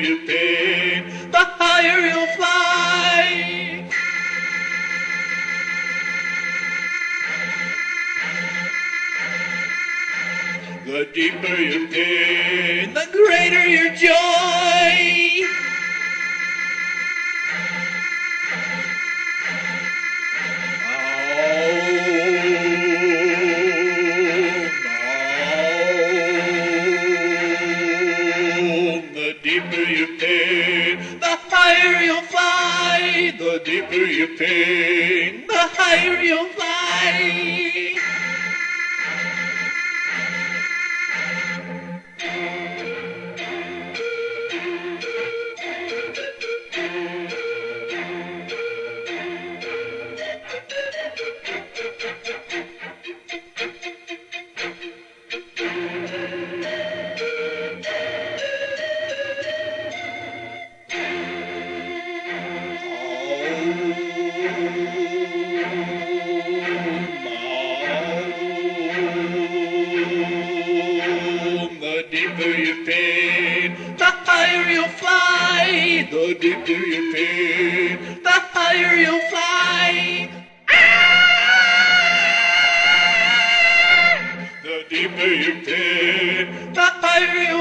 you pain, the higher you'll fly. The deeper your pain, the greater your joy. The deeper your pain, the higher you'll fly. The deeper your pain, the higher you'll fly. The deeper your pain, the higher you'll fly. The deeper your pain, the higher you'll fly. The deeper your pain, the higher